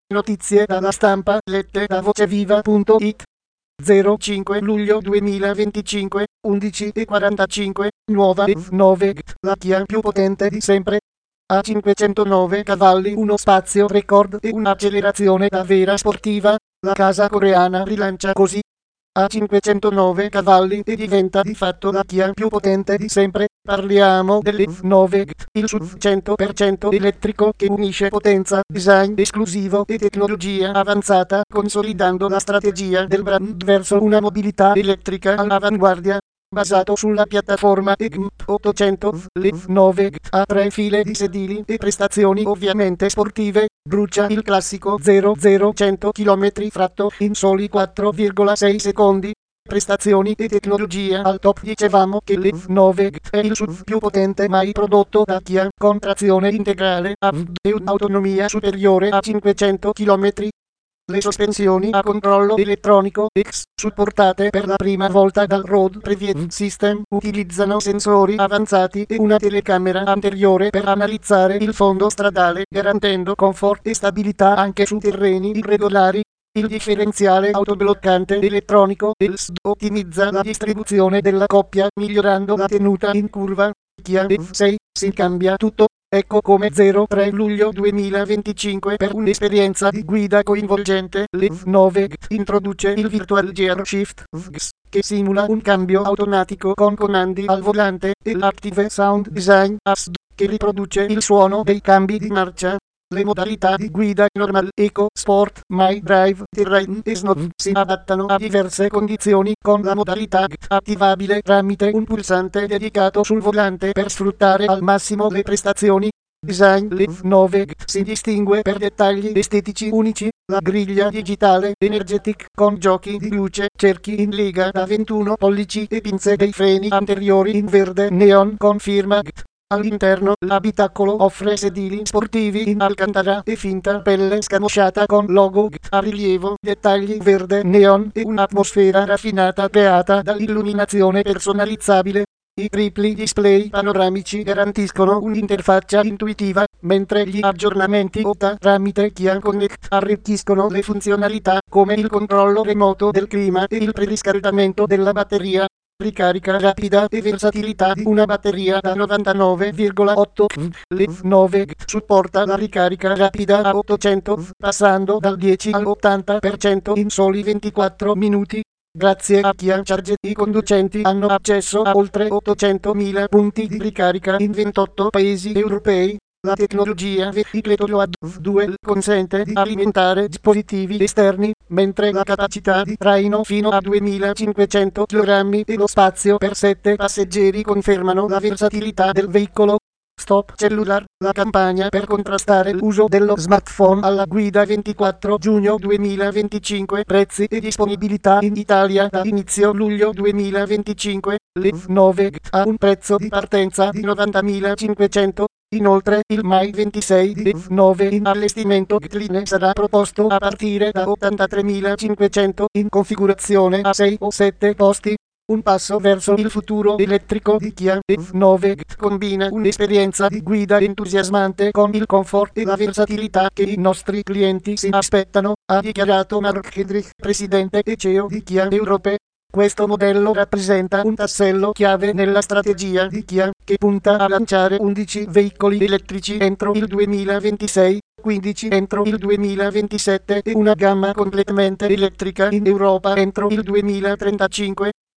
Notizie dalla stampa lette da voceviva.it. 05 luglio 2025, 11:45, nuova EV9, la Kia più potente di sempre. Ha 509 cavalli, uno spazio record e un'accelerazione da vera sportiva. La casa coreana rilancia così. Ha 509 cavalli e diventa di fatto la Kia più potente di sempre. Parliamo dell'EV9, il SUV 100% elettrico che unisce potenza, design esclusivo e tecnologia avanzata, consolidando la strategia del brand verso una mobilità elettrica all'avanguardia. Basato sulla piattaforma EGMP 800, l'EV9 ha 3 file di sedili e prestazioni ovviamente sportive. Brucia il classico 0-0-100 km fratto in soli 4,6 secondi. Prestazioni e tecnologia al top. Dicevamo che l'EV9 è il SUV più potente mai prodotto da Kia, con trazione integrale AVD e un'autonomia superiore a 500 km. Le sospensioni a controllo elettronico X, supportate per la prima volta dal Road Preview System, utilizzano sensori avanzati e una telecamera anteriore per analizzare il fondo stradale, garantendo comfort e stabilità anche su terreni irregolari. Il differenziale autobloccante elettronico ELSD ottimizza la distribuzione della coppia, migliorando la tenuta in curva. Kia EV6, si cambia tutto. Ecco come 03 luglio 2025 per un'esperienza di guida coinvolgente, l'EV9 introduce il Virtual Gear Shift VGS, che simula un cambio automatico con comandi al volante, e l'Active Sound Design ASD, che riproduce il suono dei cambi di marcia. Le modalità di guida Normal, Eco, Sport, My Drive, Terrain e Snow si adattano a diverse condizioni, con la modalità attivabile tramite un pulsante dedicato sul volante per sfruttare al massimo le prestazioni. Design l'EV9 si distingue per dettagli estetici unici. La griglia digitale Energetic con giochi di luce, cerchi in lega da 21 pollici e pinze dei freni anteriori in verde neon con firma GT. All'interno l'abitacolo offre sedili sportivi in alcantara e finta pelle scamosciata con logo GT a rilievo, dettagli verde neon e un'atmosfera raffinata creata dall'illuminazione personalizzabile. I tripli display panoramici garantiscono un'interfaccia intuitiva, mentre gli aggiornamenti OTA tramite Kia Connect arricchiscono le funzionalità come il controllo remoto del clima e il preriscaldamento della batteria. Ricarica rapida e versatilità di una batteria da 99,8 V. L'EV9 supporta la ricarica rapida a 800 V, passando dal 10 all'80% in soli 24 minuti. Grazie a Kia Charge i conducenti hanno accesso a oltre 800.000 punti di ricarica in 28 paesi europei. La tecnologia Vehicle-to-Load V2 consente di alimentare dispositivi esterni, mentre la capacità di traino fino a 2500 kg e lo spazio per 7 passeggeri confermano la versatilità del veicolo. Stop Cellular, la campagna per contrastare l'uso dello smartphone alla guida 24 giugno 2025, prezzi e disponibilità in Italia da inizio luglio 2025, l'EV9 ha un prezzo di partenza di 90.500, inoltre il Mai 26 di EV9 in allestimento Line sarà proposto a partire da 83.500 in configurazione a 6 o 7 posti. Un passo verso il futuro elettrico di Kia EV9 combina un'esperienza di guida entusiasmante con il comfort e la versatilità che i nostri clienti si aspettano, ha dichiarato Mark Hedrich, presidente e CEO di Kia Europe. Questo modello rappresenta un tassello chiave nella strategia di Kia, che punta a lanciare 11 veicoli elettrici entro il 2026, 15 entro il 2027 e una gamma completamente elettrica in Europa entro il 2035.